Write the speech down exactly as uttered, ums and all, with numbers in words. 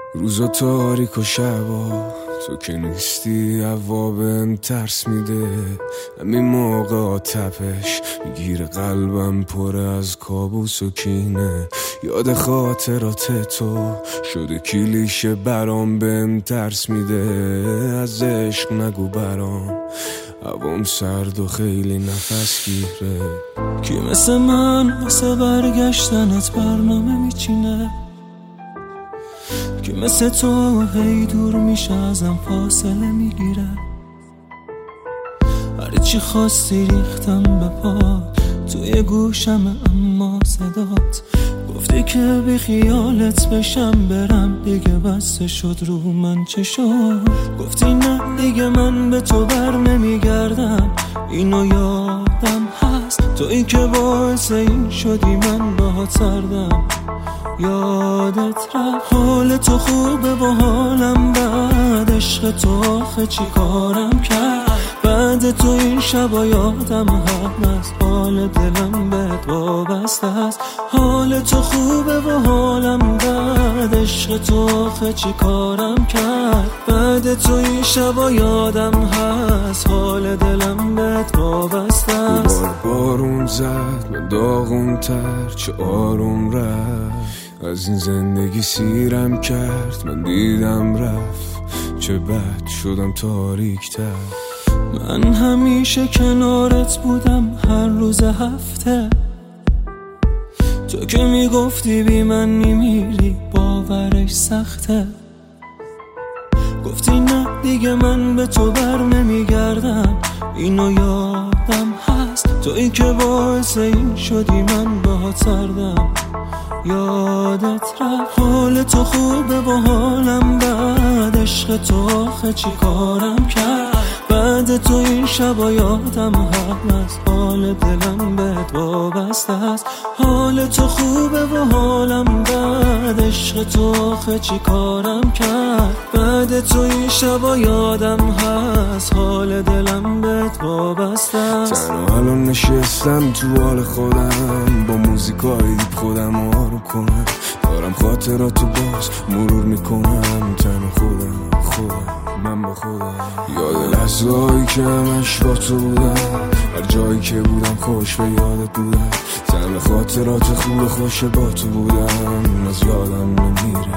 روزا تاریک و شبا تو که نیستی هوا بهم ترس میده. همین موقع تپش میگیره قلبم پر از کابوس و کینه. یاد خاطرات تو شده کلیشه برام بهم ترس میده. از عشق نگو برام هوام سرد و خیلی نفس گیره. کی مثل من واسه برگشتنت برنامه میچینه؟ کی مثل تو هی دور میشه ازم فاصله میگیره؟ هر چی خواستی ریختم به پات توی گوشم، اما صدات گفتی که بی خیالت بشم برم دیگه بسته شد رو من چشات. گفتی نه دیگه من به تو بر نمیگردم، اینو یادم هست. تویی که باعث این شدی من باهات سردم، یادت رفت. حال تو خوبه و حالم بد، عشق تو آخه چی کارم کرد؟ بعد تو این شبا یادم هست، حال دلم بهت وابسته است. حال تو خوبه و حالم بد، عشق تو آخه چی کارم کرد؟ بعد تو این شبا یادم هست، حال دلم بهت وابسته است. بارون زد من داغون تر چه آروم رفت. از این زندگی سیرم کرد من دیدم رفت، چه بد شدم تاریک تر. من همیشه کنارت بودم هر روز هفته، تو که میگفتی بی من نمیری باورش سخته. گفتی نه دیگه من به تو بر نمیگردم، اینو یادم هست. تویی که باعث این شدی من باهات سردم، یادت رفت. حال تو خوبه و حالم بد، عشق تو آخه چی کارم کرد؟ بعد تو این شبا یادم هست، حال دلم بهت وابسته است. حال تو خوبه و حالم بد، عشق تو آخه چی کارم کرد؟ بعد تو این شبا یادم هست، حال دلم بهت وابسته است. تنها الان نشستم تو حال خودم، با موزیکای دیپ خودم آروم کنم. دارم خاطراتو باز مرور میکنم، تنها خودم خودم من با خودم. یاد لحظه‌هایی که همش با تو بودم، هر جایی که بودم خوش به یادت بودم. تنها خاطرات خوب خوش با تو بودم، از یادم نمیره